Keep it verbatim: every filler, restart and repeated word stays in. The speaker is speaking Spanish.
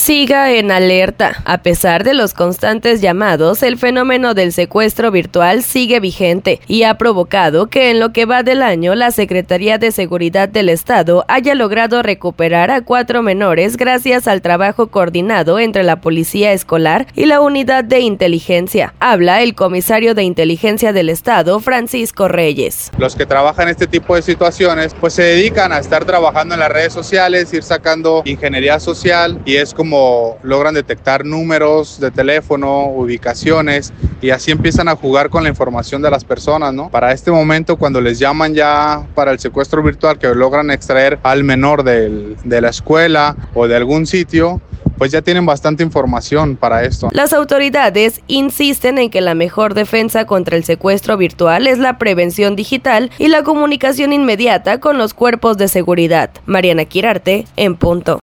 siga en alerta. A pesar de los constantes llamados, el fenómeno del secuestro virtual sigue vigente y ha provocado que en lo que va del año la Secretaría de Seguridad del Estado haya logrado recuperar a cuatro menores gracias al trabajo coordinado entre la Policía Escolar y la Unidad de Inteligencia. Habla el comisario de Inteligencia del Estado, Francisco Reyes. Los que trabajan en este tipo de situaciones pues se dedican a estar trabajando en las redes sociales, ir sacando ingeniería social, y es como logran detectar números de teléfono, ubicaciones, y así empiezan a jugar con la información de las personas, ¿no? Para este momento, cuando les llaman ya para el secuestro virtual, que logran extraer al menor del, de la escuela o de algún sitio, pues ya tienen bastante información para esto. Las autoridades insisten en que la mejor defensa contra el secuestro virtual es la prevención digital y la comunicación inmediata con los cuerpos de seguridad. Mariana Quirarte, en punto.